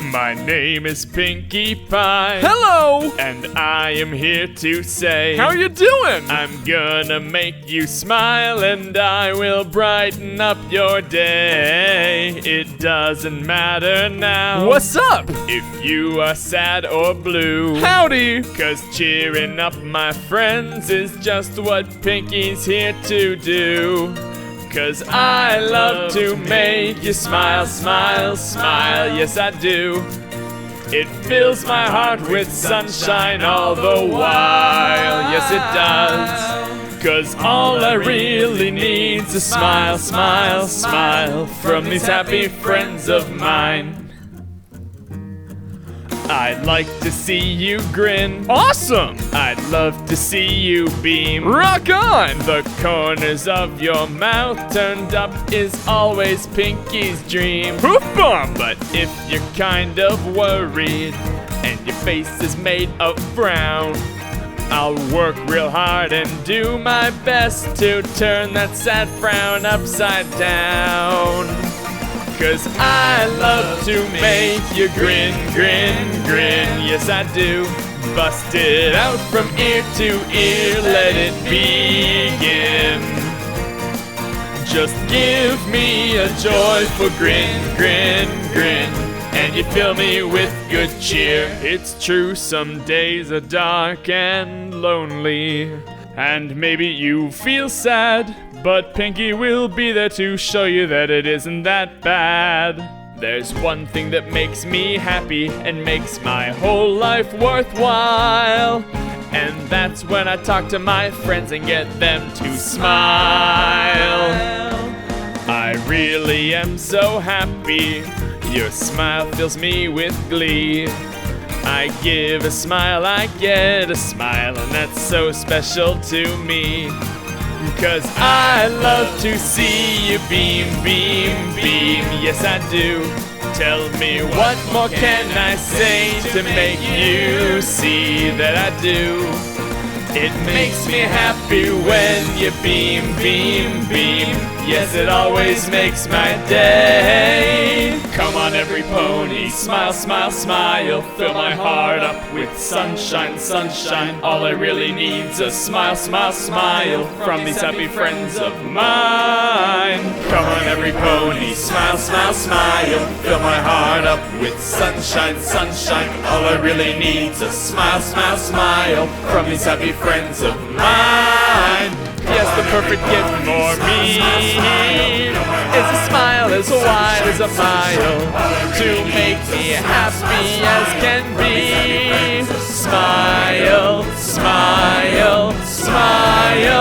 My name is Pinkie Pie. Hello! And I am here to say, How you doing? I'm gonna make you smile and I will brighten up your day. It doesn't matter now What's up? if you are sad or blue. Howdy! 'Cause cheering up my friends is just what Pinkie's here to do. 'Cause I love to make you smile, smile, smile, yes I do. It fills my heart with sunshine all the while, yes it does. 'Cause all I really need's a smile, smile, smile from these happy friends of mine. I'd like to see you grin. Awesome! I'd love to see you beam. Rock on! The corners of your mouth turned up is always Pinkie's dream. Hoof bump! But if you're kind of worried and your face is made of frown, I'll work real hard and do my best to turn that sad frown upside down. 'Cause I love to make you grin, grin, grin, yes I do. Bust it out from ear to ear, let it begin. Just give me a joyful grin, grin, grin, and you fill me with good cheer. It's true, some days are dark and lonely, and maybe you feel sad, but Pinkie will be there to show you that it isn't that bad. There's one thing that makes me happy and makes my whole life worthwhile, and that's when I talk to my friends and get them to smile. I really am so happy, your smile fills me with glee. I give a smile, I get a smile, and that's so special to me. 'Cause I love to see you beam, beam, beam, yes I do. Tell me what more can I say to make you see that I do. It makes me happy when you beam, beam, beam, yes it always makes my day. Come on every pony, smile, smile, smile, fill my heart up with sunshine, sunshine. All I really need's a smile, smile, smile from these happy friends of mine. Come on every pony, smile, smile, smile, fill my heart up with sunshine, sunshine. All I really need's a smile, smile, smile from these happy friends of mine. Yes, the perfect gift for me is a smile as wide as a mile to make me happy as can be. Smile, smile, smile.